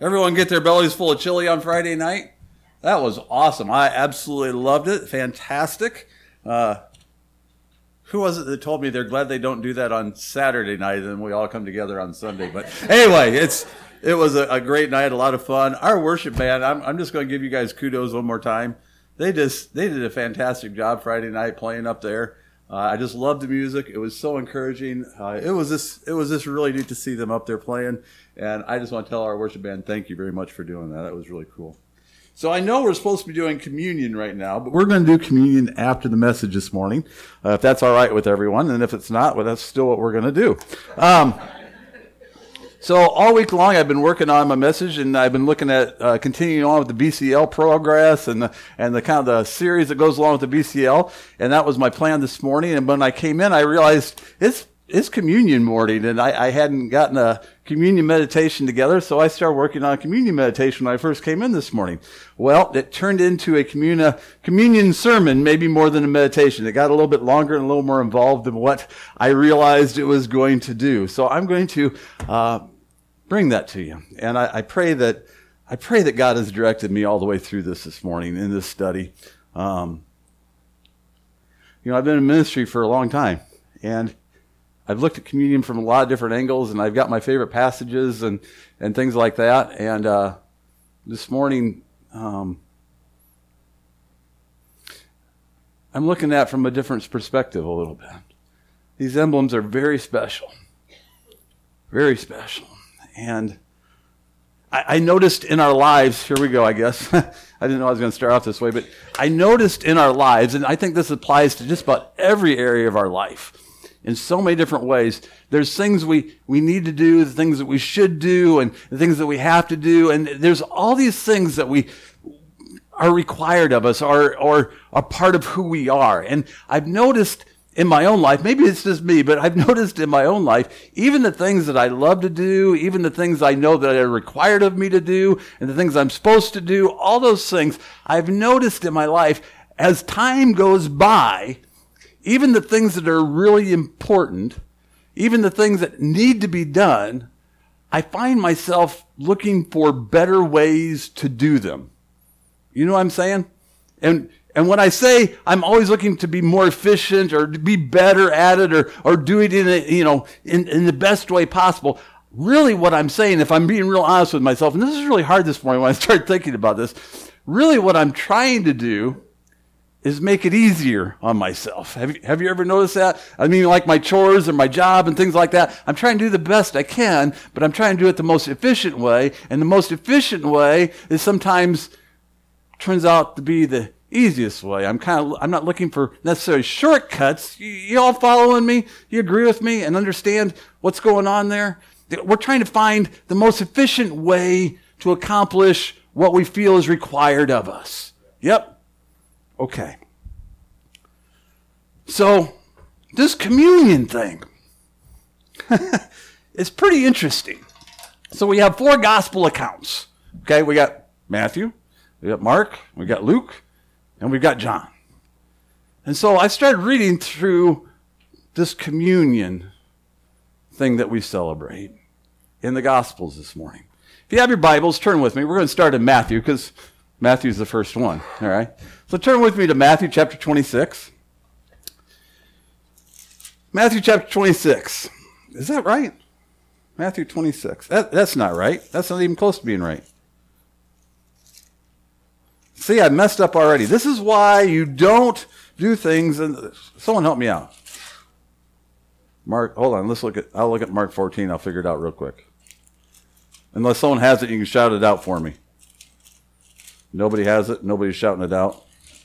Everyone get their bellies full of chili on Friday night? That was awesome. I absolutely loved it. Fantastic. Who was it that told me they're glad they don't do that on Saturday night and we all come together on Sunday? But anyway, it was a great night, a lot of fun. Our worship band, I'm just going to give you guys kudos one more time. They did a fantastic job Friday night playing up there. I just loved the music. It was so encouraging. It was just really neat to see them up there playing. And I just want to tell our worship band, thank you very much for doing that. That was really cool. So I know we're supposed to be doing communion right now, but we're going to do communion after the message this morning, if that's all right with everyone. And if it's not, well, that's still what we're going to do. So all week long, I've been working on my message, and I've been looking at continuing on with the BCL progress and the kind of the series that goes along with the BCL. And that was my plan this morning. And when I came in, I realized it's communion morning, and I hadn't gotten a communion meditation together, so I started working on a communion meditation when I first came in this morning. Well, it turned into a communion sermon, maybe more than a meditation. It got a little bit longer and a little more involved than what I realized it was going to do. So I'm going to bring that to you, and I pray that God has directed me all the way through this morning in this study. I've been in ministry for a long time, and I've looked at communion from a lot of different angles, and I've got my favorite passages and things like that. And this morning, I'm looking at it from a different perspective a little bit. These emblems are very special. Very special. And I noticed in our lives, here we go, I guess. I didn't know I was going to start off this way, but I noticed in our lives, and I think this applies to just about every area of our life, in so many different ways. There's things we need to do, the things that we should do, and the things that we have to do. And there's all these things that we are required of us or are part of who we are. And I've noticed in my own life, maybe it's just me, but I've noticed in my own life, even the things that I love to do, even the things I know that are required of me to do, and the things I'm supposed to do, all those things, I've noticed in my life, as time goes by, even the things that are really important, even the things that need to be done, I find myself looking for better ways to do them. You know what I'm saying? And when I say I'm always looking to be more efficient or to be better at it or do it in the best way possible, really what I'm saying, if I'm being real honest with myself, and this is really hard this morning when I started thinking about this, really what I'm trying to do is make it easier on myself. Have you ever noticed that? I mean, like my chores or my job and things like that. I'm trying to do the best I can, but I'm trying to do it the most efficient way. And the most efficient way is sometimes turns out to be the easiest way. I'm not looking for necessarily shortcuts. You all following me? You agree with me and understand what's going on there? We're trying to find the most efficient way to accomplish what we feel is required of us. Yep. Okay. So, this communion thing is pretty interesting. So we have 4 gospel accounts. Okay, we got Matthew, we got Mark, we got Luke, and we've got John. And so I started reading through this communion thing that we celebrate in the Gospels this morning. If you have your Bibles, turn with me. We're going to start in Matthew because Matthew's the first one. All right. So turn with me to Matthew chapter 26. Matthew chapter 26. Is that right? Matthew 26. That's not right. That's not even close to being right. See, I messed up already. This is why you don't do things. And someone help me out. Mark, hold on. I'll look at Mark 14. I'll figure it out real quick. Unless someone has it, you can shout it out for me. Nobody has it. Nobody's shouting it out.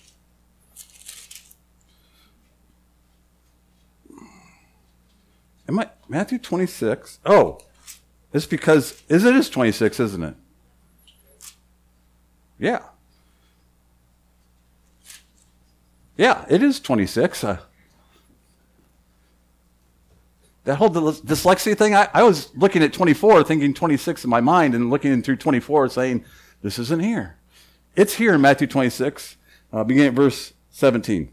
Am I Matthew 26? Oh, it's because it is 26, isn't it? Yeah. Yeah, it is 26. That whole dyslexia thing, I was looking at 24, thinking 26 in my mind, and looking through 24, saying, this isn't here. It's here in Matthew 26, beginning at verse 17.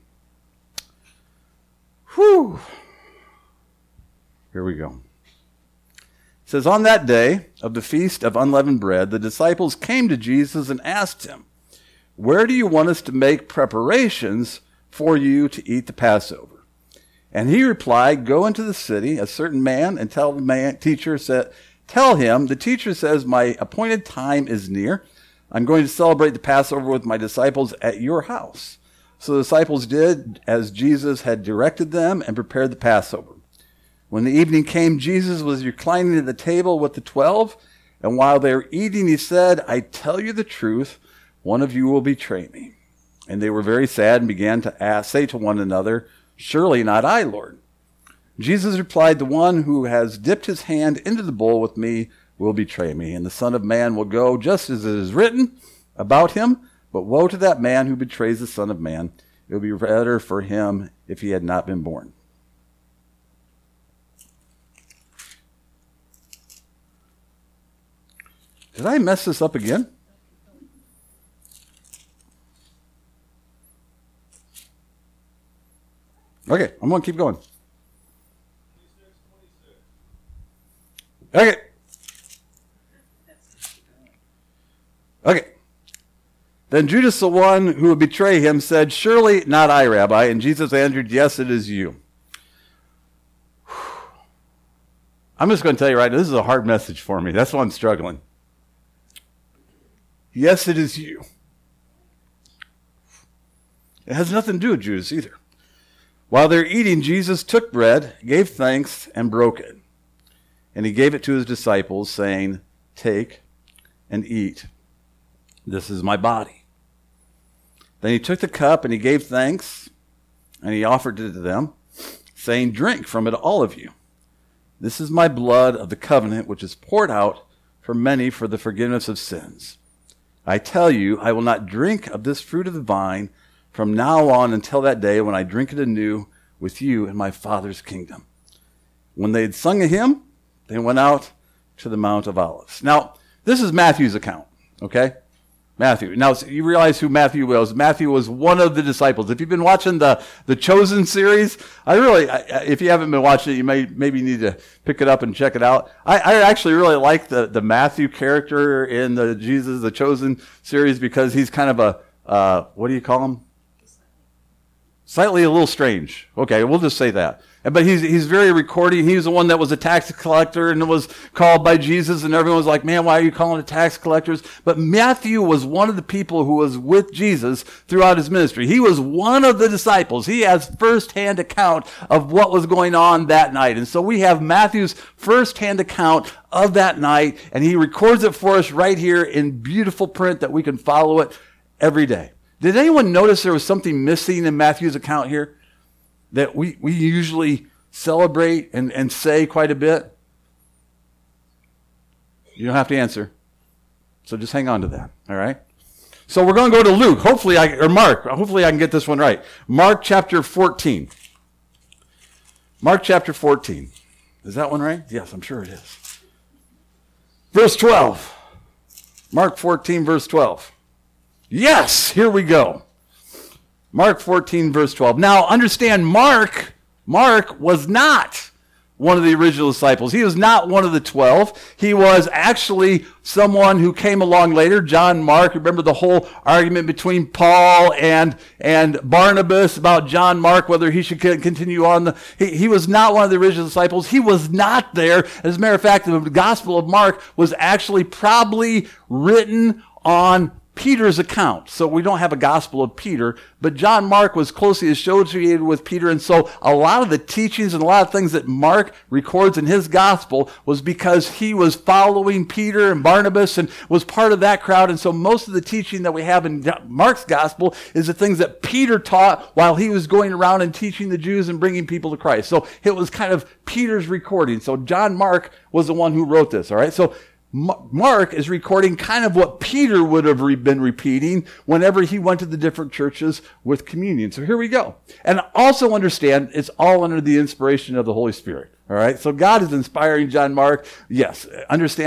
Whew. Here we go. It says, on that day of the feast of unleavened bread, the disciples came to Jesus and asked him, where do you want us to make preparations for you to eat the Passover? And he replied, go into the city, a certain man, and tell the the teacher says, my appointed time is near. I'm going to celebrate the Passover with my disciples at your house. So the disciples did as Jesus had directed them and prepared the Passover. When the evening came, Jesus was reclining at the table with the 12, and while they were eating, he said, I tell you the truth, one of you will betray me. And they were very sad and began to say to one another, surely not I, Lord. Jesus replied, the one who has dipped his hand into the bowl with me will betray me, and the Son of Man will go just as it is written about him. But woe to that man who betrays the Son of Man. It would be better for him if he had not been born. Did I mess this up again? Okay, I'm going to keep going. Okay. Then Judas, the one who would betray him, said, surely not I, Rabbi. And Jesus answered, yes, it is you. I'm just going to tell you right now, this is a hard message for me. That's why I'm struggling. Yes, it is you. It has nothing to do with Judas either. While they're eating, Jesus took bread, gave thanks, and broke it. And he gave it to his disciples, saying, take and eat. This is my body. Then he took the cup and he gave thanks, and he offered it to them, saying, drink from it, all of you. This is my blood of the covenant, which is poured out for many for the forgiveness of sins. I tell you, I will not drink of this fruit of the vine from now on until that day when I drink it anew with you in my Father's kingdom. When they had sung a hymn, they went out to the Mount of Olives. Now, this is Matthew's account, okay? Matthew. Now, you realize who Matthew was. Matthew was one of the disciples. If you've been watching the Chosen series, if you haven't been watching it, you maybe need to pick it up and check it out. I actually really like the Matthew character in the Chosen series because he's kind of a, what do you call him? Slightly a little strange. Okay, we'll just say that. But he's very recording. He was the one that was a tax collector and was called by Jesus, and everyone was like, man, why are you calling it tax collectors? But Matthew was one of the people who was with Jesus throughout his ministry. He was one of the disciples. He has firsthand account of what was going on that night. And so we have Matthew's firsthand account of that night, and he records it for us right here in beautiful print that we can follow it every day. Did anyone notice there was something missing in Matthew's account here that we usually celebrate and say quite a bit? You don't have to answer. So just hang on to that, all right? So we're going to go to Luke, Mark. Hopefully I can get this one right. Mark chapter 14. Mark chapter 14. Is that one right? Yes, I'm sure it is. Verse 12. Mark 14, verse 12. Yes, here we go. Mark 14, verse 12. Now, understand, Mark was not one of the original disciples. He was not one of the 12. He was actually someone who came along later, John Mark. Remember the whole argument between Paul and Barnabas about John Mark, whether he should continue on. He was not one of the original disciples. He was not there. As a matter of fact, the Gospel of Mark was actually probably written on Peter's account. So we don't have a Gospel of Peter, but John Mark was closely associated with Peter, and so a lot of the teachings and a lot of things that Mark records in his Gospel was because he was following Peter and Barnabas and was part of that crowd, and so most of the teaching that we have in Mark's Gospel is the things that Peter taught while he was going around and teaching the Jews and bringing people to Christ. So it was kind of Peter's recording. So John Mark was the one who wrote this, all right? So Mark is recording kind of what Peter would have been repeating whenever he went to the different churches with communion. So here we go. And also understand, it's all under the inspiration of the Holy Spirit. All right? So God is inspiring John Mark. Yes, understand that.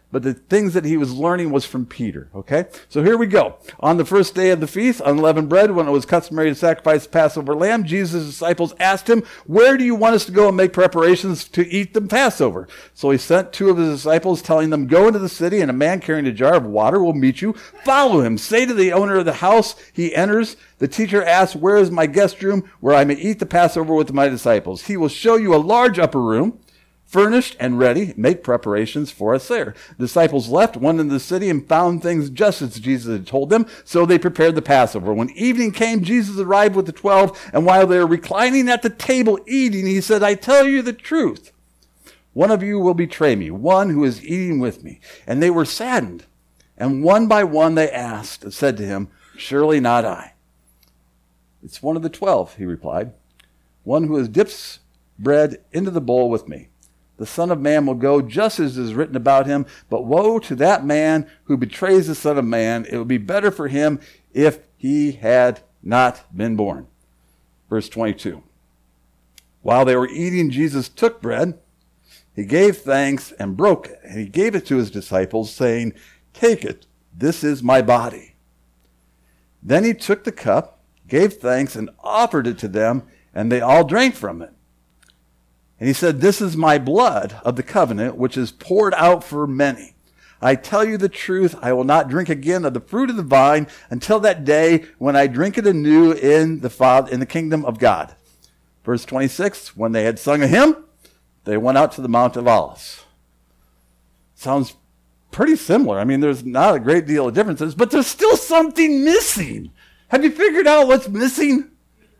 but the things that he was learning was from Peter, okay? So here we go. On the first day of the feast, unleavened bread, when it was customary to sacrifice the Passover lamb, Jesus' disciples asked him, "Where do you want us to go and make preparations to eat the Passover?" So he sent two of his disciples, telling them, "Go into the city, and a man carrying a jar of water will meet you. Follow him. Say to the owner of the house," he enters, "the teacher asks, 'Where is my guest room where I may eat the Passover with my disciples?' He will show you a large upper room, furnished and ready. Make preparations for us there." The disciples left, went into the city, and found things just as Jesus had told them. So they prepared the Passover. When evening came, Jesus arrived with the 12, and while they were reclining at the table eating, he said, "I tell you the truth. One of you will betray me, one who is eating with me." And they were saddened. And one by one they said to him, "Surely not I." "It's one of the 12, he replied, "one who has dips bread into the bowl with me. The Son of Man will go just as is written about him, but woe to that man who betrays the Son of Man. It would be better for him if he had not been born." Verse 22. While they were eating, Jesus took bread. He gave thanks and broke it, and he gave it to his disciples, saying, "Take it, this is my body." Then he took the cup, gave thanks, and offered it to them, and they all drank from it. And he said, "This is my blood of the covenant, which is poured out for many. I tell you the truth, I will not drink again of the fruit of the vine until that day when I drink it anew in the kingdom of God." Verse 26, when they had sung a hymn, they went out to the Mount of Olives. Sounds pretty similar. I mean, there's not a great deal of differences, but there's still something missing. Have you figured out what's missing?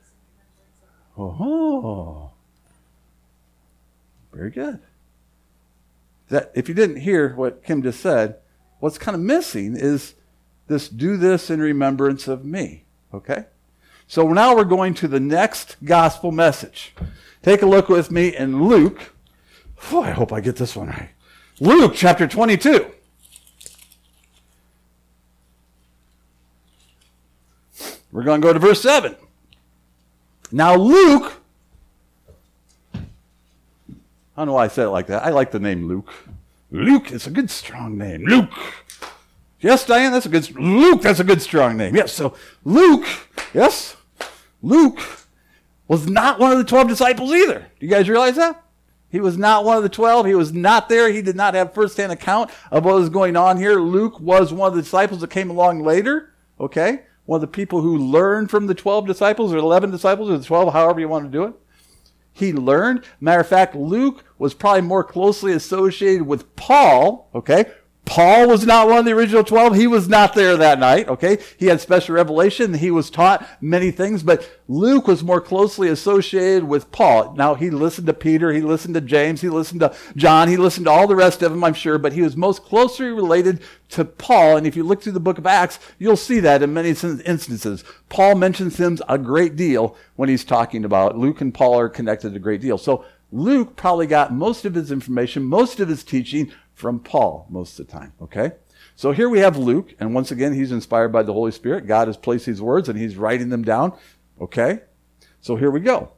Oh. Very good. That if you didn't hear what Kim just said, what's kind of missing is this "do this in remembrance of me." Okay? So now we're going to the next gospel message. Take a look with me in Luke. Oh, I hope I get this one right. Luke chapter 22. We're going to go to verse 7. Now Luke, I don't know why I said it like that. I like the name Luke. Luke is a good, strong name. Luke. Yes, Diane, Luke, that's a good, strong name. Yes, so Luke was not one of the 12 disciples either. Do you guys realize that? He was not one of the 12. He was not there. He did not have firsthand account of what was going on here. Luke was one of the disciples that came along later, okay? One of the people who learned from the 12 disciples, or 11 disciples, or the 12, however you want to do it. He learned. Matter of fact, Luke was probably more closely associated with Paul, okay? Paul was not one of the original 12. He was not there that night, okay? He had special revelation. He was taught many things, but Luke was more closely associated with Paul. Now, he listened to Peter. He listened to James. He listened to John. He listened to all the rest of them, I'm sure, but he was most closely related to Paul. And if you look through the book of Acts, you'll see that in many instances. Paul mentions him a great deal when he's talking about Luke and Paul are connected a great deal. So Luke probably got most of his information, most of his teaching from Paul most of the time, okay? So here we have Luke, and once again, he's inspired by the Holy Spirit. God has placed these words, and he's writing them down, okay? So here we go.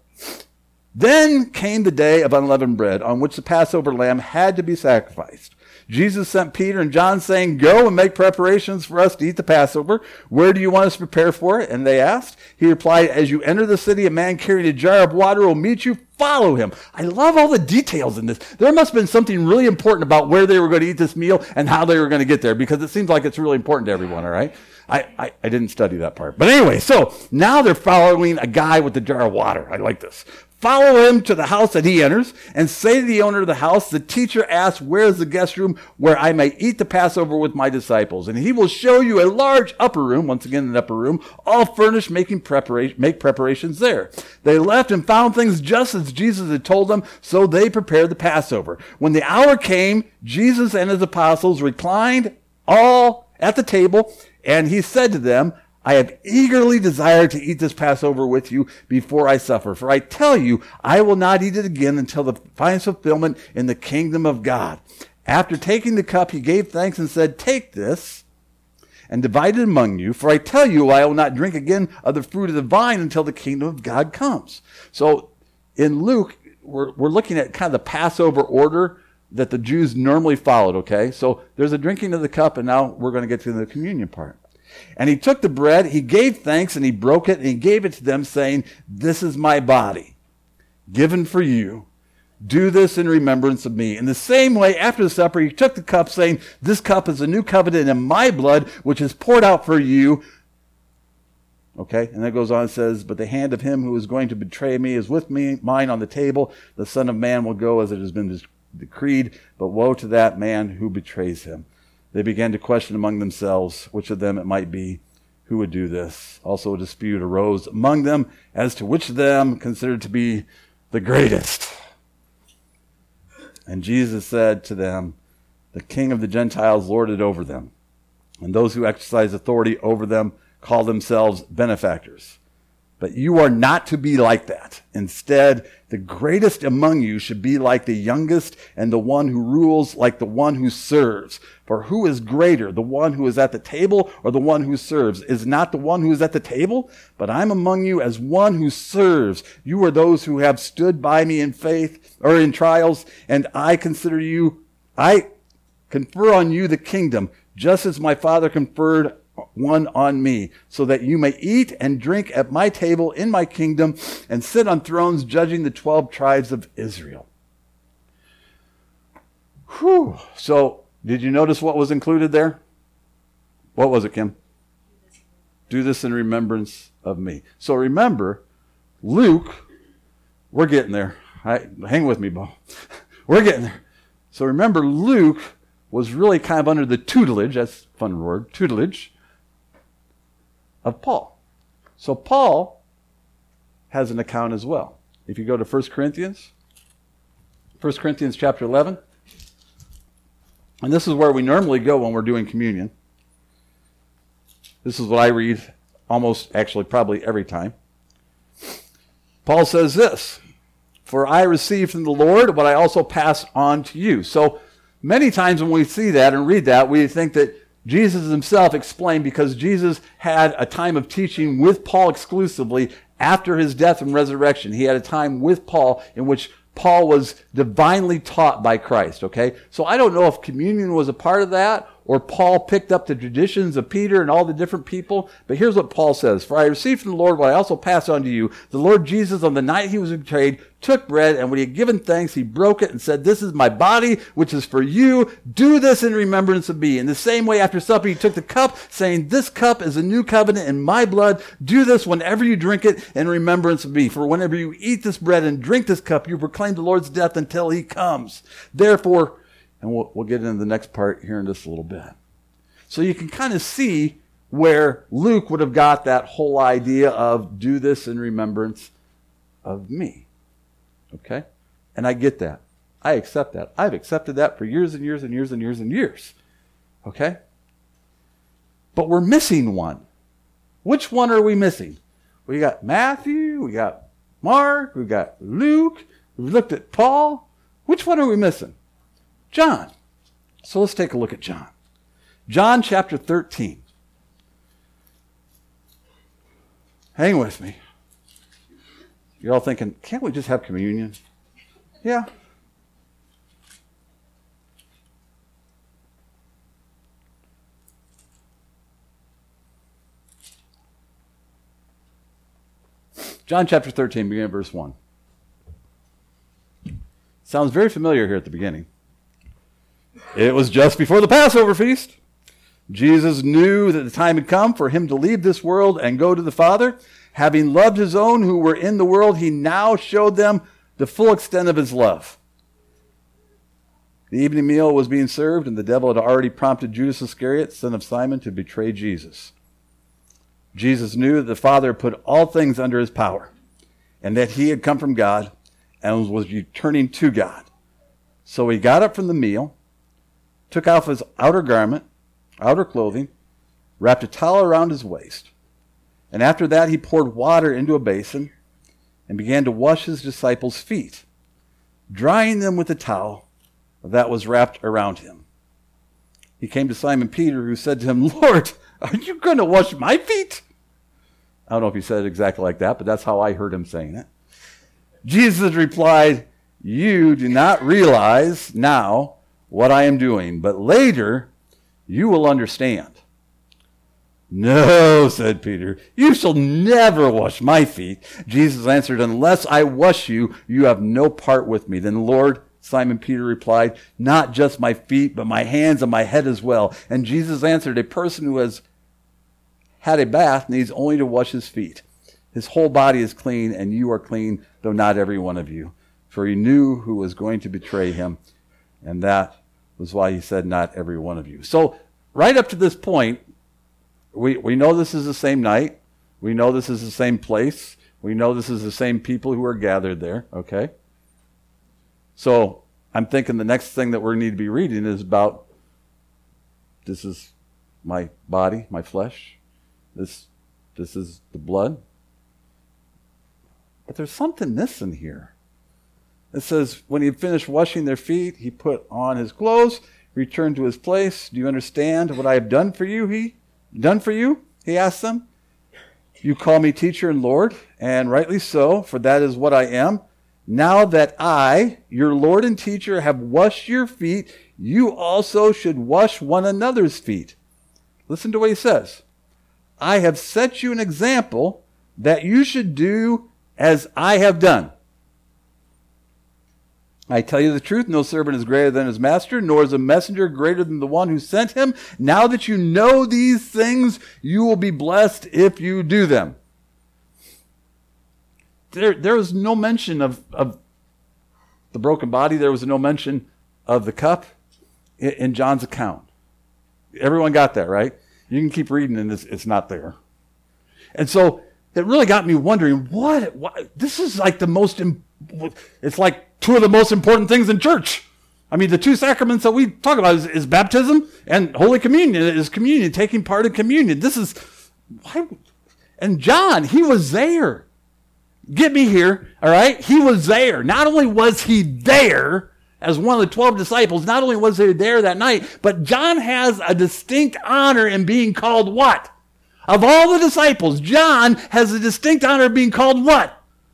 Then came the day of unleavened bread, on which the Passover lamb had to be sacrificed. Jesus sent Peter and John, saying, "Go and make preparations for us to eat the Passover. Where do you want us to prepare for it?" And they asked. He replied, "As you enter the city, a man carrying a jar of water will meet you. Follow him." I love all the details in this. There must have been something really important about where they were going to eat this meal and how they were going to get there, because it seems like it's really important to everyone, all right? I didn't study that part. But anyway, so now they're following a guy with a jar of water. I like this. Follow him to the house that he enters, and say to the owner of the house, "The teacher asks, where is the guest room where I may eat the Passover with my disciples? And he will show you a large upper room," once again an upper room, "all furnished, make preparations there." They left and found things just as Jesus had told them, so they prepared the Passover. When the hour came, Jesus and his apostles reclined all at the table, and he said to them, "I have eagerly desired to eat this Passover with you before I suffer. For I tell you, I will not eat it again until the final fulfillment in the kingdom of God." After taking the cup, he gave thanks and said, "Take this and divide it among you. For I tell you, I will not drink again of the fruit of the vine until the kingdom of God comes." So in Luke, we're looking at kind of the Passover order that the Jews normally followed, okay? So there's a drinking of the cup, and now we're going to get to the communion part. And he took the bread, he gave thanks, and he broke it, and he gave it to them, saying, "This is my body, given for you. Do this in remembrance of me." In the same way, after the supper, he took the cup, saying, "This cup is a new covenant in my blood, which is poured out for you." Okay, and then it goes on and says, "But the hand of him who is going to betray me is with me, mine on the table. The Son of Man will go as it has been decreed, but woe to that man who betrays him." They began to question among themselves which of them it might be who would do this. Also a dispute arose among them as to which of them considered to be the greatest. And Jesus said to them, "The King of the Gentiles lord it over them, and those who exercise authority over them call themselves benefactors. But you are not to be like that. Instead, the greatest among you should be like the youngest, and the one who rules like the one who serves. For who is greater, the one who is at the table or the one who serves? Is not the one who is at the table? But I'm among you as one who serves. You are those who have stood by me in faith or in trials, and I confer on you the kingdom, just as my Father conferred one on me, so that you may eat and drink at my table in my kingdom and sit on thrones judging the 12 tribes of Israel." Whew. So, did you notice what was included there? What was it, Kim? Do this in remembrance of me. So remember, Luke, we're getting there. Hang with me, Bo. We're getting there. So remember, Luke was really kind of under the tutelage, that's a fun word, tutelage, of Paul. So Paul has an account as well. If you go to 1 Corinthians chapter 11, and this is where we normally go when we're doing communion. This is what I read probably every time. Paul says this, "For I received from the Lord what I also pass on to you." So many times when we see that and read that, we think that Jesus himself explained, because Jesus had a time of teaching with Paul exclusively after his death and resurrection. He had a time with Paul in which Paul was divinely taught by Christ, okay? So I don't know if communion was a part of that, or Paul picked up the traditions of Peter and all the different people. But here's what Paul says. "For I received from the Lord what I also passed on to you. The Lord Jesus, on the night he was betrayed, took bread, and when he had given thanks, he broke it and said, 'This is my body, which is for you. Do this in remembrance of me.' In the same way, after supper, he took the cup, saying, 'This cup is a new covenant in my blood. Do this whenever you drink it in remembrance of me. For whenever you eat this bread and drink this cup, you proclaim the Lord's death until he comes. Therefore,'" and we'll get into the next part here in just a little bit. So you can kind of see where Luke would have got that whole idea of "do this in remembrance of me." Okay? And I get that. I accept that. I've accepted that for years and years and years and years and years. Okay? But we're missing one. Which one are we missing? We got Matthew, we got Mark, we got Luke, we looked at Paul. Which one are we missing? John. So let's take a look at John. John chapter 13. Hang with me. You're all thinking, can't we just have communion? Yeah. John chapter 13, beginning at verse 1. Sounds very familiar here at the beginning. "It was just before the Passover feast. Jesus knew that the time had come for him to leave this world and go to the Father. Having loved his own who were in the world, he now showed them the full extent of his love. The evening meal was being served, and the devil had already prompted Judas Iscariot, son of Simon, to betray Jesus. Jesus knew that the Father put all things under his power, and that he had come from God and was returning to God. So he got up from the meal, took off his outer clothing, wrapped a towel around his waist, and after that he poured water into a basin and began to wash his disciples' feet, drying them with the towel that was wrapped around him. He came to Simon Peter, who said to him, 'Lord, are you going to wash my feet?' I don't know if he said it exactly like that, but that's how I heard him saying it. Jesus replied, You do not realize now what I am doing, but later you will understand. No, said Peter, you shall never wash my feet. Jesus answered, unless I wash you, you have no part with me. Then Lord, Simon Peter replied, not just my feet, but my hands and my head as well. And Jesus answered, a person who has had a bath needs only to wash his feet. His whole body is clean, and you are clean, though not every one of you. For he knew who was going to betray him, and that was why he said, not every one of you. So right up to this point, we know this is the same night. We know this is the same place. We know this is the same people who are gathered there, okay? So I'm thinking the next thing that we need to be reading is about, this is my body, my flesh. This is the blood. But there's something missing here. It says, when he had finished washing their feet, he put on his clothes, returned to his place. Do you understand what I have done for you? He asked them. You call me teacher and Lord, and rightly so, for that is what I am. Now that I, your Lord and teacher, have washed your feet, you also should wash one another's feet. Listen to what he says. I have set you an example that you should do as I have done. I tell you the truth, no servant is greater than his master, nor is a messenger greater than the one who sent him. Now that you know these things, you will be blessed if you do them. There was no mention of the broken body. There was no mention of the cup in John's account. Everyone got that, right? You can keep reading and it's not there. And so it really got me wondering, what this is like it's like two of the most important things in church. I mean, the two sacraments that we talk about is baptism and Holy Communion, is communion, taking part in communion. And John, he was there. Get me here, all right? He was there. Not only was he there as one of the 12 disciples, not only was he there that night, but John has a distinct honor in being called what? Of all the disciples, John has a distinct honor of being called what?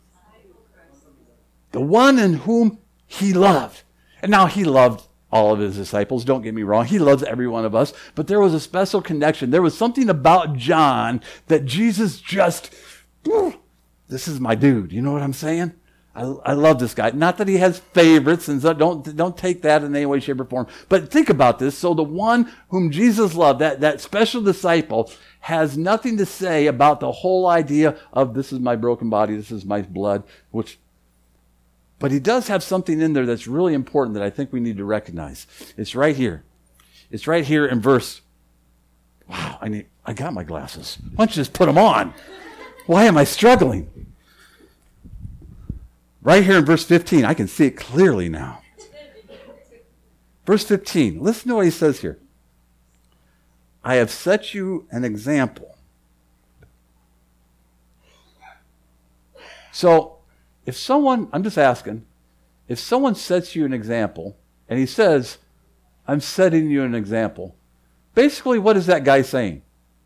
The one in whom he loved. And now he loved all of his disciples. Don't get me wrong. He loves every one of us. But there was a special connection. There was something about John that Jesus just, this is my dude. You know what I'm saying? I love this guy. Not that he has favorites, and so don't take that in any way, shape, or form. But think about this. So the one whom Jesus loved, that special disciple, has nothing to say about the whole idea of this is my broken body, this is my blood, but he does have something in there that's really important that I think we need to recognize. It's right here. It's right here in verse. Wow, I got my glasses. Why don't you just put them on? Why am I struggling? Right here in verse 15, I can see it clearly now. Verse 15, listen to what he says here. I have set you an example. So, if someone, I'm just asking, if someone sets you an example, and he says, I'm setting you an example, basically what is that guy saying?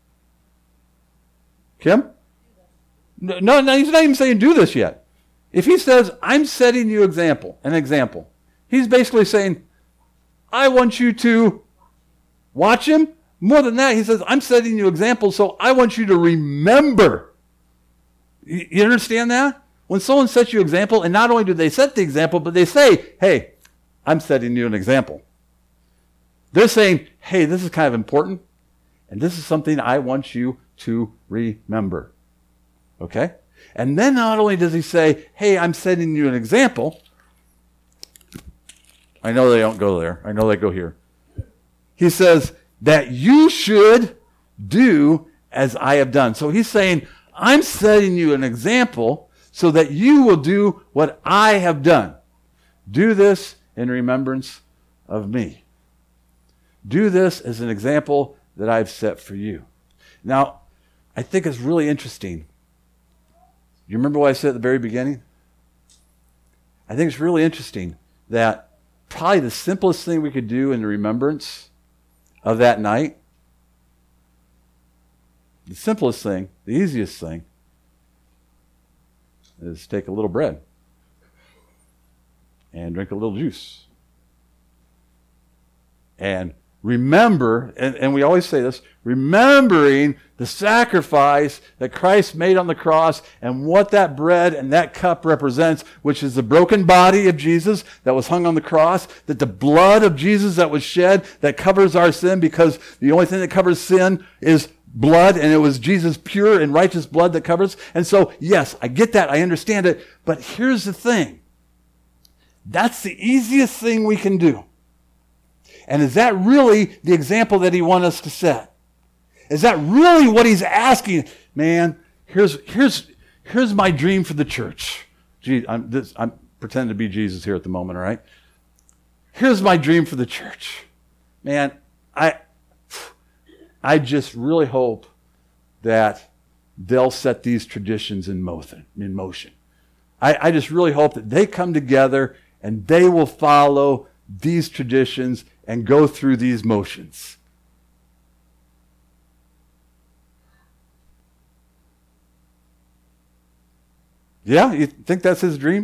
Kim? No, he's not even saying do this yet. If he says, I'm setting you an example, he's basically saying, I want you to watch him. More than that, he says, I'm setting you an example, so I want you to remember. You understand that? When someone sets you an example, and not only do they set the example, but they say, hey, I'm setting you an example. They're saying, hey, this is kind of important, and this is something I want you to remember. Okay? And then not only does he say, hey, I'm setting you an example. I know they don't go there. I know they go here. He says that you should do as I have done. So he's saying, I'm setting you an example so that you will do what I have done. Do this in remembrance of me. Do this as an example that I've set for you. Now, I think it's really interesting. You remember what I said at the very beginning? I think it's really interesting that probably the simplest thing we could do in the remembrance of that night, the simplest thing, the easiest thing, is take a little bread. and drink a little juice. And remember, and we always say this, remembering the sacrifice that Christ made on the cross and what that bread and that cup represents, which is the broken body of Jesus that was hung on the cross, that the blood of Jesus that was shed that covers our sin, because the only thing that covers sin is blood, and it was Jesus' pure and righteous blood that covers. And so, yes, I get that, I understand it, but here's the thing. That's the easiest thing we can do. And is that really the example that he wants us to set? Is that really what he's asking? Man, here's my dream for the church. Gee, I'm pretending to be Jesus here at the moment, all right? Here's my dream for the church. Man, I just really hope that they'll set these traditions in motion. I just really hope that they come together and they will follow these traditions and go through these motions. Yeah, you think that's his dream?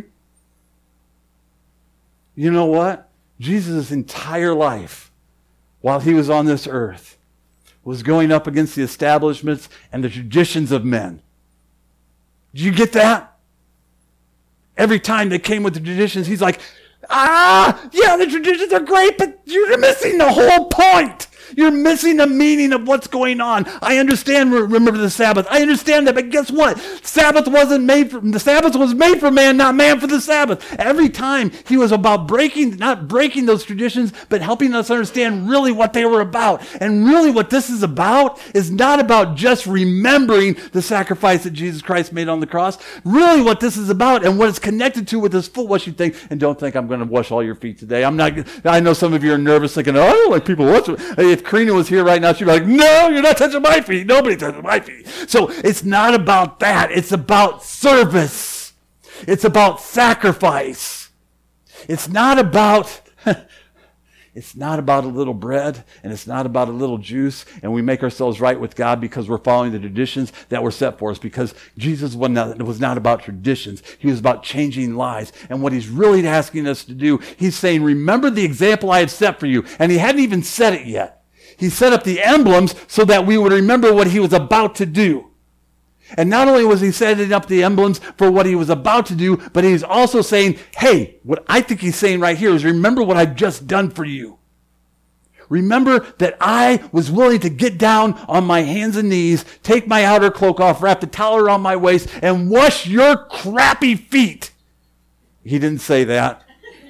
You know what? Jesus' entire life, while he was on this earth, was going up against the establishments and the traditions of men. Did you get that? Every time they came with the traditions, he's like, yeah, the traditions are great, but you're missing the whole point. You're missing the meaning of what's going on. I understand, remember the Sabbath. I understand that, but guess what? The Sabbath was made for man, not man for the Sabbath. Every time he was about not breaking those traditions, but helping us understand really what they were about. And really what this is about is not about just remembering the sacrifice that Jesus Christ made on the cross. Really what this is about and what it's connected to with this foot washing thing. And don't think I'm going to wash all your feet today. I know some of you are nervous thinking, I don't like people watching. If Karina was here right now, she'd be like, no, you're not touching my feet. Nobody touches my feet. So it's not about that. It's about service. It's about sacrifice. It's not about a little bread, and it's not about a little juice, and we make ourselves right with God because we're following the traditions that were set for us, because Jesus was not about traditions. He was about changing lives. And what he's really asking us to do, he's saying, remember the example I have set for you. And he hadn't even said it yet. He set up the emblems so that we would remember what he was about to do. And not only was he setting up the emblems for what he was about to do, but he's also saying, hey, what I think he's saying right here is remember what I've just done for you. Remember that I was willing to get down on my hands and knees, take my outer cloak off, wrap the towel around my waist, and wash your crappy feet. He didn't say that.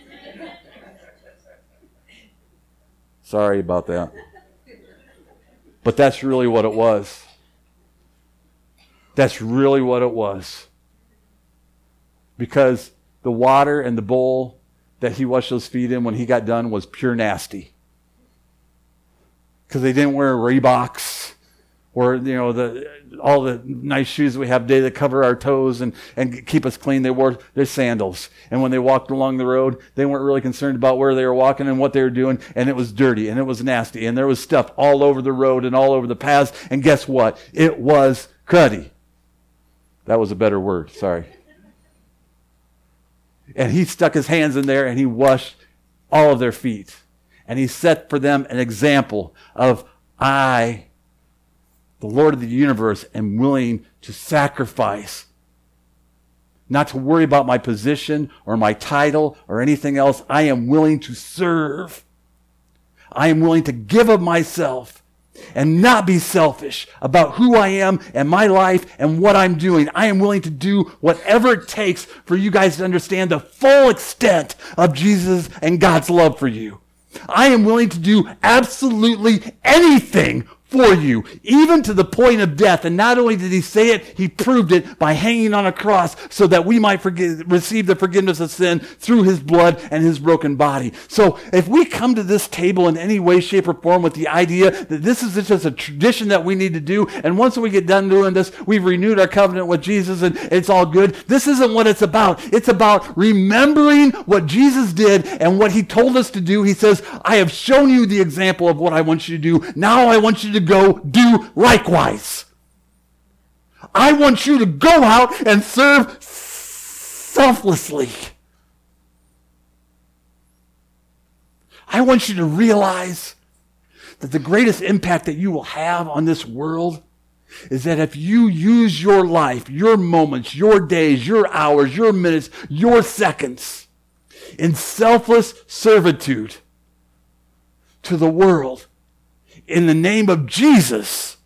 Sorry about that. But that's really what it was. That's really what it was. Because the water and the bowl that he washed those feet in when he got done was pure nasty. Because they didn't wear Reeboks or, all the nice shoes we have today that cover our toes and keep us clean. They wore their sandals. And when they walked along the road, they weren't really concerned about where they were walking and what they were doing. And it was dirty and it was nasty. And there was stuff all over the road and all over the paths. And guess what? It was cruddy. That was a better word. Sorry. And he stuck his hands in there and he washed all of their feet. And he set for them an example of, I, the Lord of the universe, am willing to sacrifice. Not to worry about my position or my title or anything else. I am willing to serve. I am willing to give of myself and not be selfish about who I am and my life and what I'm doing. I am willing to do whatever it takes for you guys to understand the full extent of Jesus and God's love for you. I am willing to do absolutely anything for you, even to the point of death. And not only did he say it, he proved it by hanging on a cross so that we might receive the forgiveness of sin through his blood and his broken body. So if we come to this table in any way, shape, or form with the idea that this is just a tradition that we need to do, and once we get done doing this, we've renewed our covenant with Jesus and it's all good, this isn't what it's about. It's about remembering what Jesus did and what he told us to do. He says, I have shown you the example of what I want you to do. Now I want you to go do likewise. I want you to go out and serve selflessly. I want you to realize that the greatest impact that you will have on this world is that if you use your life, your moments, your days, your hours, your minutes, your seconds in selfless servitude to the world in the name of Jesus,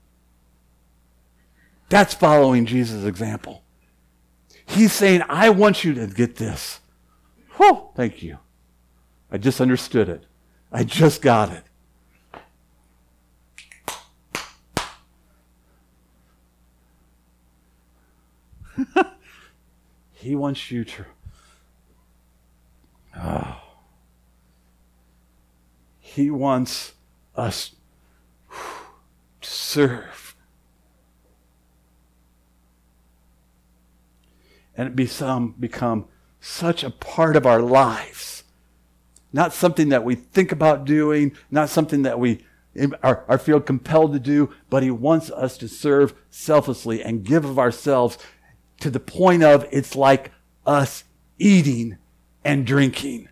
that's following Jesus' example. He's saying, I want you to get this. Whew, thank you. I just understood it. I just got it. He wants you to... He wants us to serve. And it become such a part of our lives. Not something that we think about doing, not something that we are feel compelled to do, but he wants us to serve selflessly and give of ourselves to the point of it's like us eating and drinking.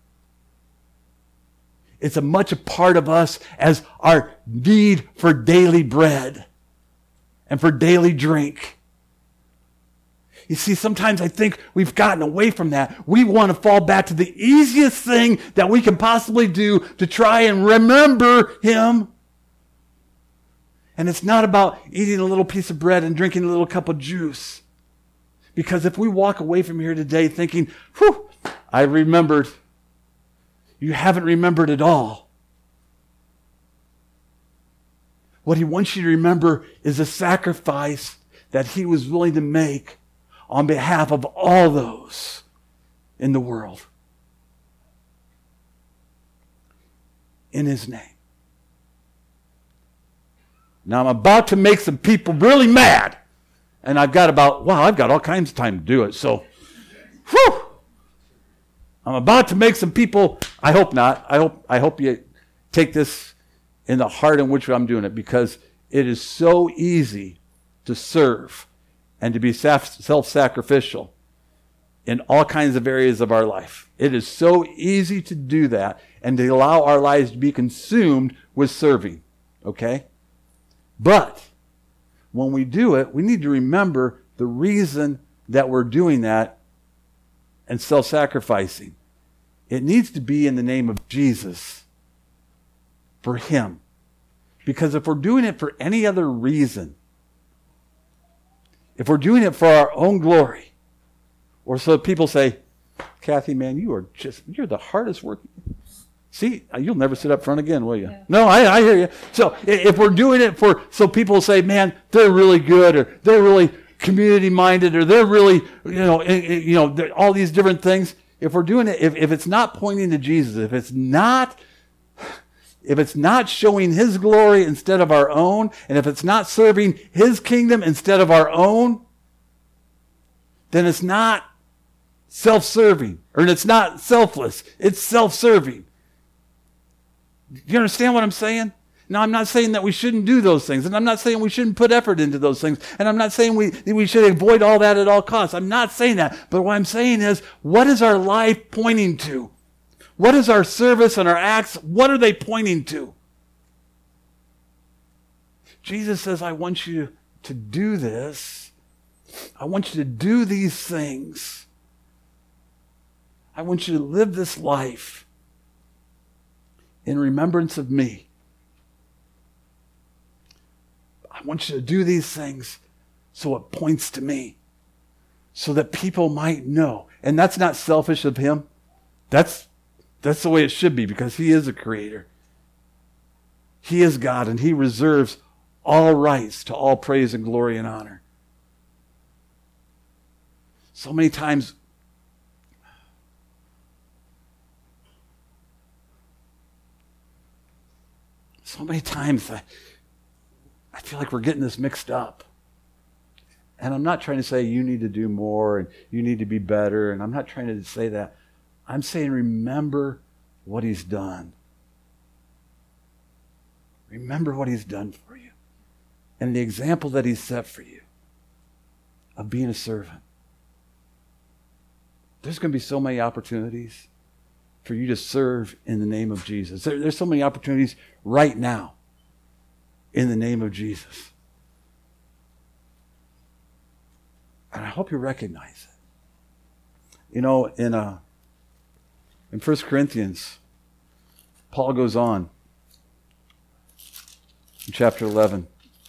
It's as much a part of us as our need for daily bread and for daily drink. You see, sometimes I think we've gotten away from that. We want to fall back to the easiest thing that we can possibly do to try and remember him. And it's not about eating a little piece of bread and drinking a little cup of juice. Because if we walk away from here today thinking, whew, I remembered, you haven't remembered at all. What he wants you to remember is the sacrifice that he was willing to make on behalf of all those in the world. In his name. Now I'm about to make some people really mad. And I've got all kinds of time to do it. So, whew, I'm about to make some people, I hope not. I hope you take this in the heart in which I'm doing it, because it is so easy to serve and to be self-sacrificial in all kinds of areas of our life. It is so easy to do that and to allow our lives to be consumed with serving. Okay? But when we do it, we need to remember the reason that we're doing that and self-sacrificing. It needs to be in the name of Jesus, for him. Because if we're doing it for any other reason, if we're doing it for our own glory, or so people say, Kathy, man, you're the hardest working. See, you'll never sit up front again, will you? Yeah. No, I hear you. So if we're doing it so people say, man, they're really good, or they're really community-minded, or they're really, all these different things. If we're doing it, if it's not pointing to Jesus, if it's not showing his glory instead of our own, and if it's not serving his kingdom instead of our own, then it's not self-serving, or it's not selfless. It's self-serving. Do you understand what I'm saying? Now, I'm not saying that we shouldn't do those things, and I'm not saying we shouldn't put effort into those things, and I'm not saying we should avoid all that at all costs. I'm not saying that. But what I'm saying is, what is our life pointing to? What is our service and our acts? What are they pointing to? Jesus says, I want you to do this. I want you to do these things. I want you to live this life in remembrance of me. I want you to do these things so it points to me, so that people might know. And that's not selfish of him. That's the way it should be, because he is a creator. He is God, and he reserves all rights to all praise and glory and honor. So many times I feel like we're getting this mixed up. And I'm not trying to say you need to do more and you need to be better, and I'm not trying to say that. I'm saying remember what he's done. Remember what he's done for you. And the example that he's set for you of being a servant. There's going to be so many opportunities for you to serve in the name of Jesus. There's so many opportunities right now in the name of Jesus. And I hope you recognize it. You know, in 1 Corinthians, Paul goes on in chapter 11.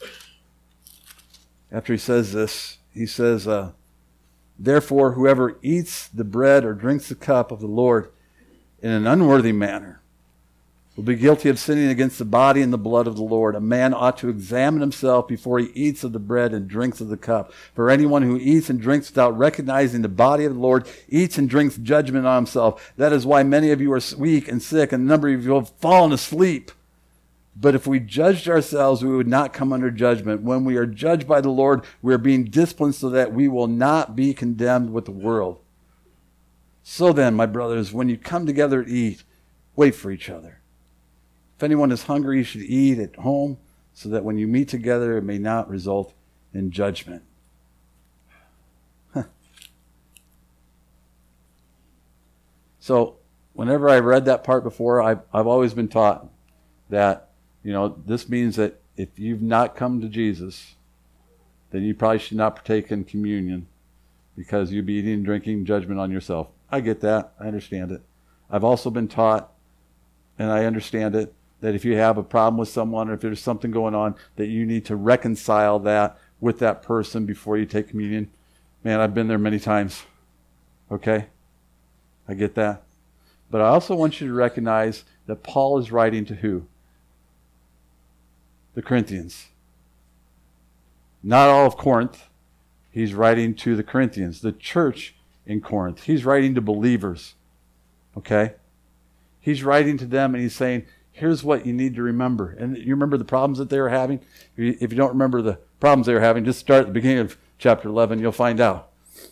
After he says this, he says, therefore, whoever eats the bread or drinks the cup of the Lord in an unworthy manner will be guilty of sinning against the body and the blood of the Lord. A man ought to examine himself before he eats of the bread and drinks of the cup. For anyone who eats and drinks without recognizing the body of the Lord eats and drinks judgment on himself. That is why many of you are weak and sick, and a number of you have fallen asleep. But if we judged ourselves, we would not come under judgment. When we are judged by the Lord, we are being disciplined so that we will not be condemned with the world. So then, my brothers, when you come together to eat, wait for each other. If anyone is hungry, you should eat at home, so that when you meet together, it may not result in judgment. So, whenever I read that part before, I've always been taught that, you know, this means that if you've not come to Jesus, then you probably should not partake in communion, because you'd be eating and drinking judgment on yourself. I get that. I understand it. I've also been taught, and I understand it, that if you have a problem with someone, or if there's something going on, that you need to reconcile that with that person before you take communion. Man, I've been there many times. Okay? I get that. But I also want you to recognize that Paul is writing to who? The Corinthians. Not all of Corinth. He's writing to the Corinthians, the church in Corinth. He's writing to believers. Okay? He's writing to them and he's saying, here's what you need to remember. And you remember the problems that they were having? If you don't remember the problems they were having, just start at the beginning of chapter 11. You'll find out.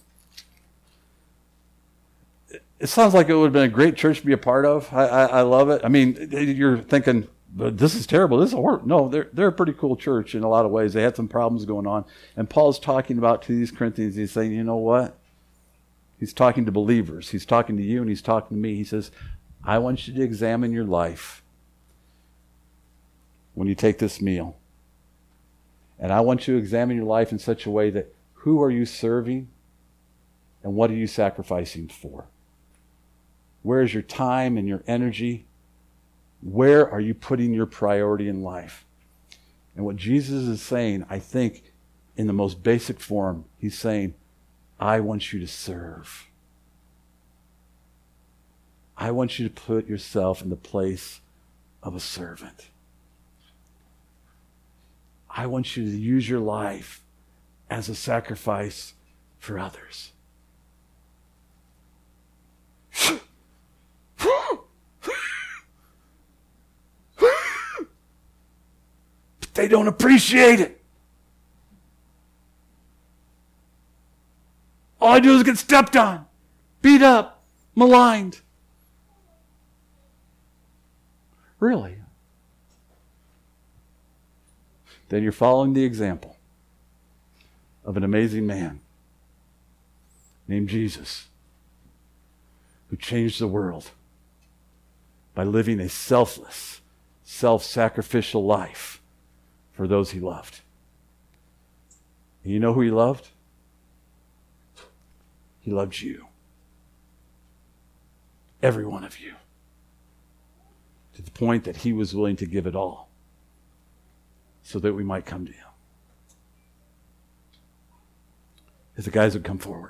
It sounds like it would have been a great church to be a part of. I love it. I mean, you're thinking, this is terrible. This is horrible. No, they're a pretty cool church in a lot of ways. They had some problems going on. And Paul's talking about to these Corinthians, he's saying, you know what? He's talking to believers. He's talking to you and he's talking to me. He says, I want you to examine your life when you take this meal. And I want you to examine your life in such a way that who are you serving and what are you sacrificing for? Where is your time and your energy? Where are you putting your priority in life? And what Jesus is saying, I think, in the most basic form, he's saying, I want you to serve. I want you to put yourself in the place of a servant. I want you to use your life as a sacrifice for others. But they don't appreciate it. All I do is get stepped on, beat up, maligned. Really? Then you're following the example of an amazing man named Jesus, who changed the world by living a selfless, self-sacrificial life for those he loved. And you know who he loved? He loved you. Every one of you. To the point that he was willing to give it all so that we might come to him. If the guys would come forward.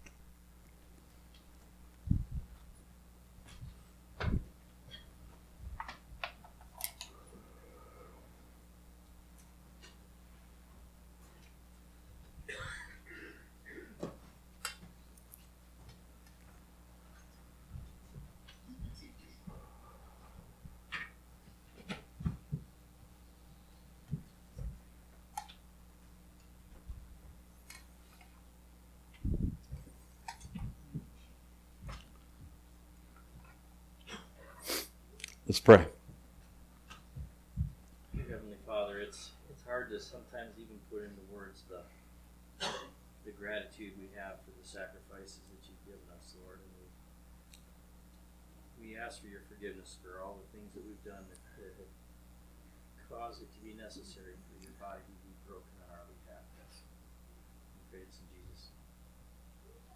Let's pray. Dear Heavenly Father, it's hard to sometimes even put into words the gratitude we have for the sacrifices that you've given us, Lord. And we ask for your forgiveness for all the things that we've done that have caused it to be necessary for your body to be broken on our behalf. We pray this in Jesus' name.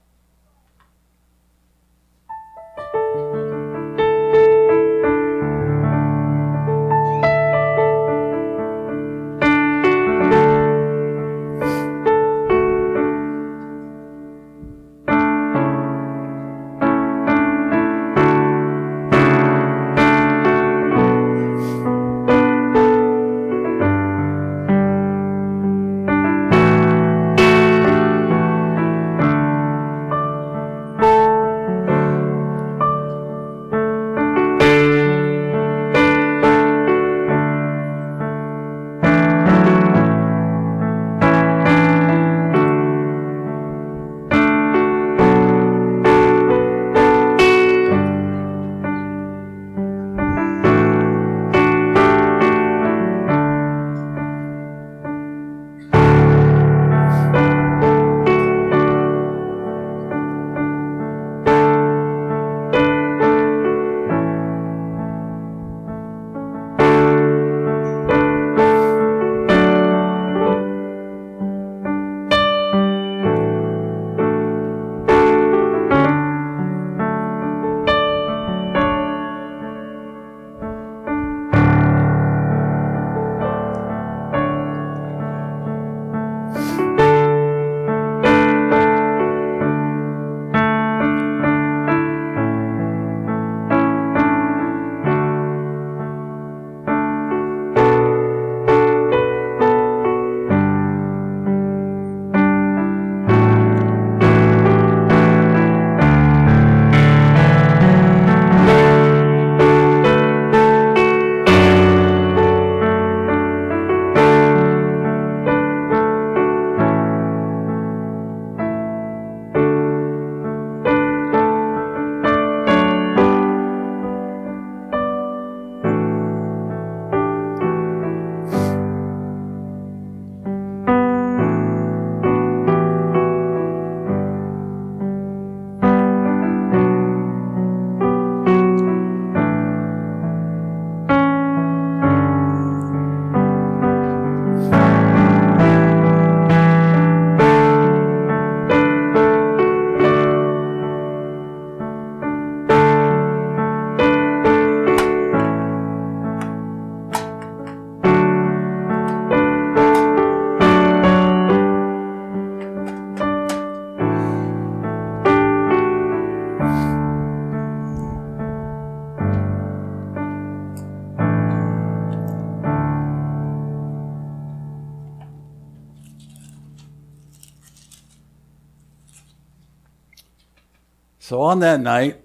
So on that night,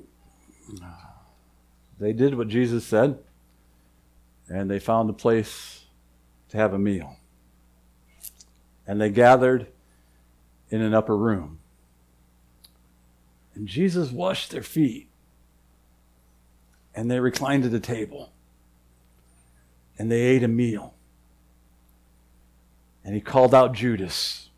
they did what Jesus said, and they found a place to have a meal. And they gathered in an upper room. And Jesus washed their feet, and they reclined at the table, and they ate a meal. And he called out Judas.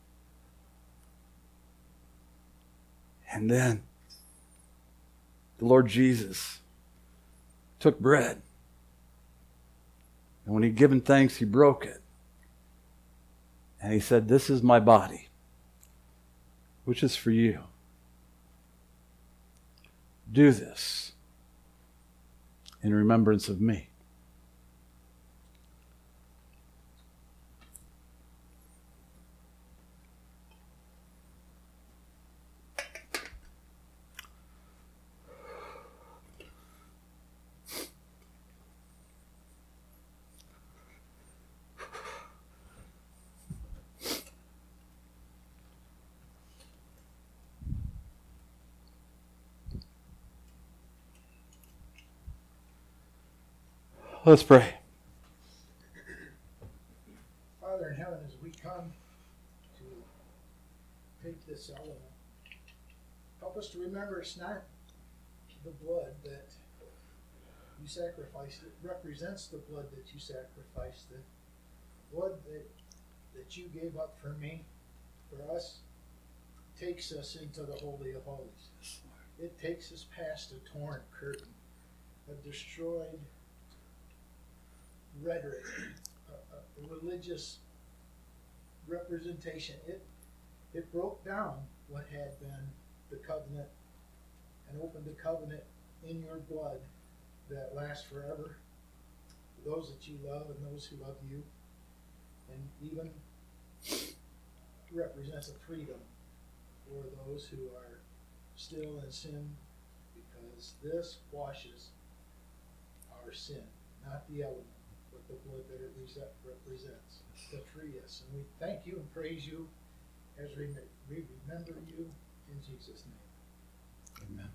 And then the Lord Jesus took bread. And when he'd given thanks, he broke it. And he said, "This is my body, which is for you. Do this in remembrance of me." Let's pray. Father in heaven, as we come to take this element, help us to remember it's not the blood that you sacrificed. It represents the blood that you sacrificed, the blood that you gave up for me, for us, takes us into the Holy of Holies. It takes us past a torn curtain a destroyed rhetoric, a religious representation. It broke down what had been the covenant and opened a covenant in your blood that lasts forever for those that you love and those who love you, and even represents a freedom for those who are still in sin, because this washes our sin, not the element, but the blood that it represents to free us. And we thank you and praise you as we remember you in Jesus' name. Amen.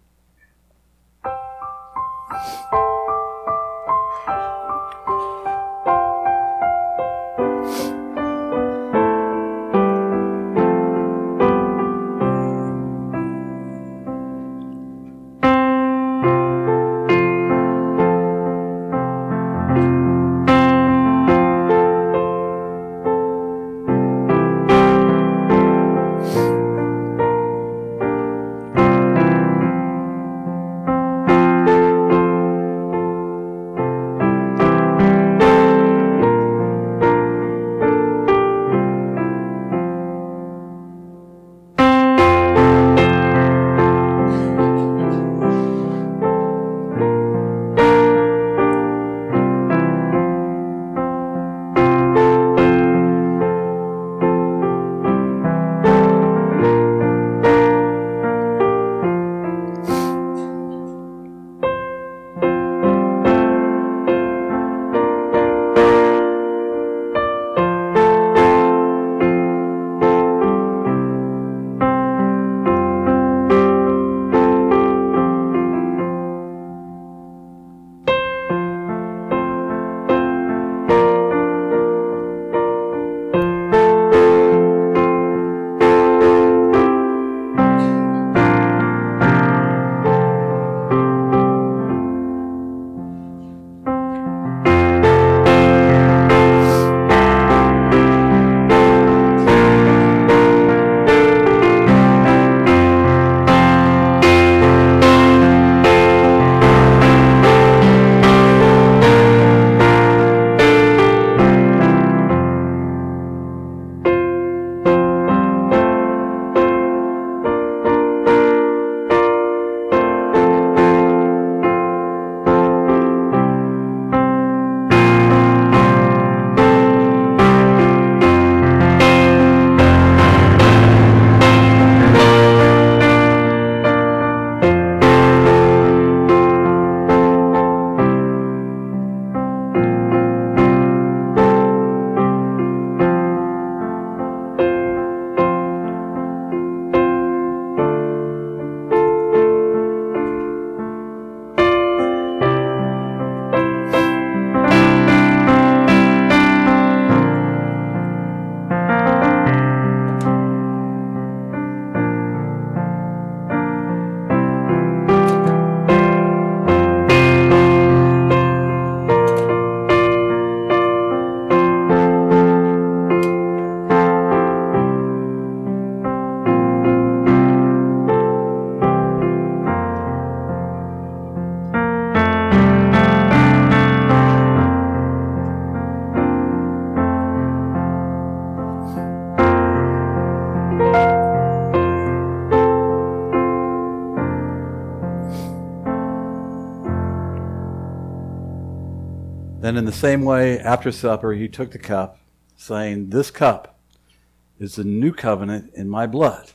Then in the same way, after supper, he took the cup, saying, "This cup is the new covenant in my blood.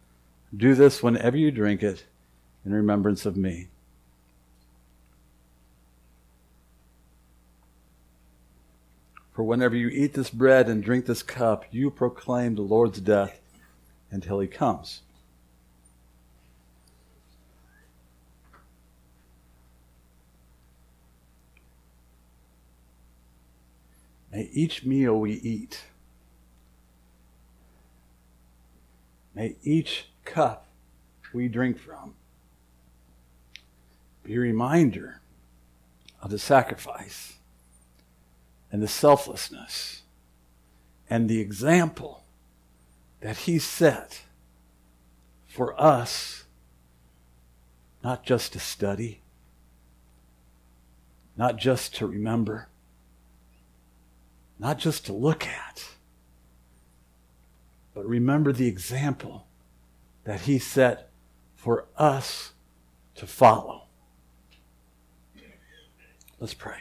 Do this whenever you drink it in remembrance of me." For whenever you eat this bread and drink this cup, you proclaim the Lord's death until he comes. May each meal we eat, may each cup we drink from be a reminder of the sacrifice and the selflessness and the example that he set for us, not just to study, not just to remember, not just to look at, but remember the example that he set for us to follow. Let's pray.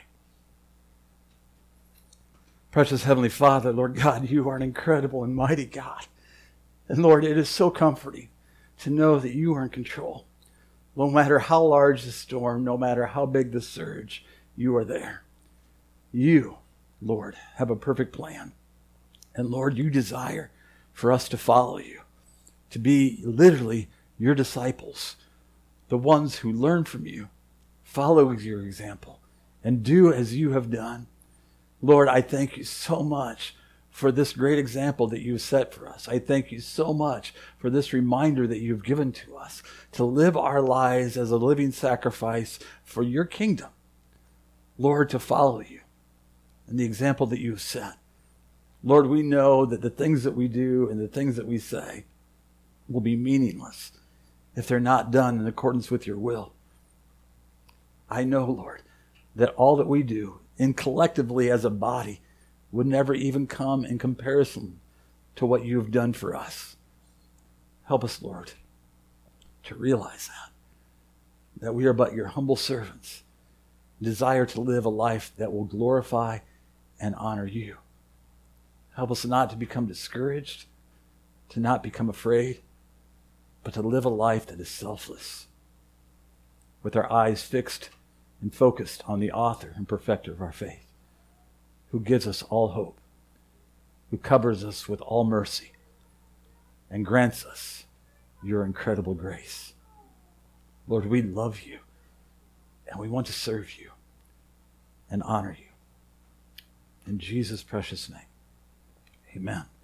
Precious Heavenly Father, Lord God, you are an incredible and mighty God. And Lord, it is so comforting to know that you are in control. No matter how large the storm, no matter how big the surge, you are there. You, Lord, have a perfect plan. And Lord, you desire for us to follow you, to be literally your disciples, the ones who learn from you, follow your example, and do as you have done. Lord, I thank you so much for this great example that you've set for us. I thank you so much for this reminder that you've given to us to live our lives as a living sacrifice for your kingdom. Lord, to follow you and the example that you've set. Lord, we know that the things that we do and the things that we say will be meaningless if they're not done in accordance with your will. I know, Lord, that all that we do and collectively as a body would never even come in comparison to what you have done for us. Help us, Lord, to realize that we are but your humble servants, desire to live a life that will glorify and honor you. Help us not to become discouraged, to not become afraid, but to live a life that is selfless, with our eyes fixed and focused on the author and perfecter of our faith, who gives us all hope, who covers us with all mercy, and grants us your incredible grace. Lord, we love you, and we want to serve you and honor you. In Jesus' precious name, amen.